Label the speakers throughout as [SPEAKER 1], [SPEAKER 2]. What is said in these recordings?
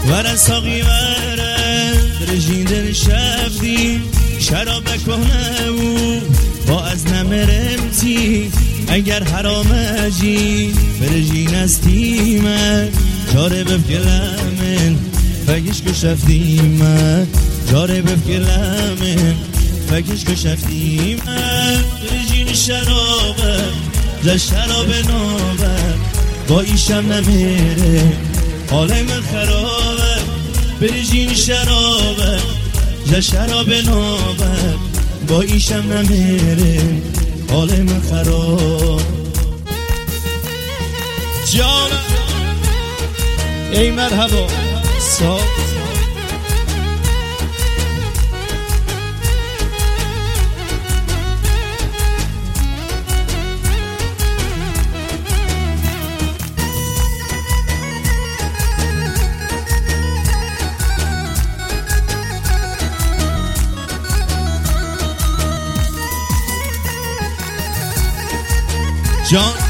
[SPEAKER 1] ورا ساقی ورا برژین دل شفتی شراب کهنه و با از نمرمتی اگر حرام جی برژین استی من جاره بفکلمن فکش کشفتی من جاره بفکلمن فکش کشفتی من برژین شرابه ز شراب نابه با ایشم نمیره حال من خرابه برژین شرابه ز شراب نابه با ایشم نمیره حال من خراب جان ای مرحبا صاف جان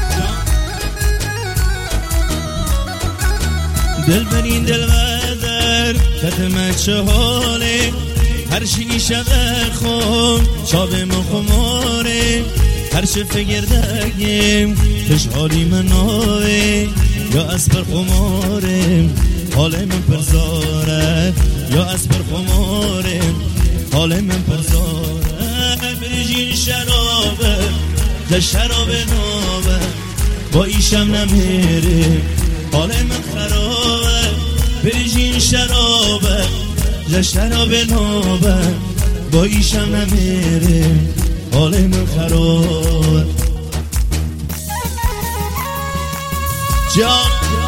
[SPEAKER 1] دل برین دل بدر ختم چه حاله هر شی شده خون چابه مخماره هر چه فکر دگیم خوشحالی من آوه یا از پر خماره حال من پرزاره یا از پر خماره حال من پرزاره برژین شرابه ز شراب نابه با ایشم نمیره حال من خرابه برژین شرابه ز شراب نابه با ایشم نمیره حال من خرابه جان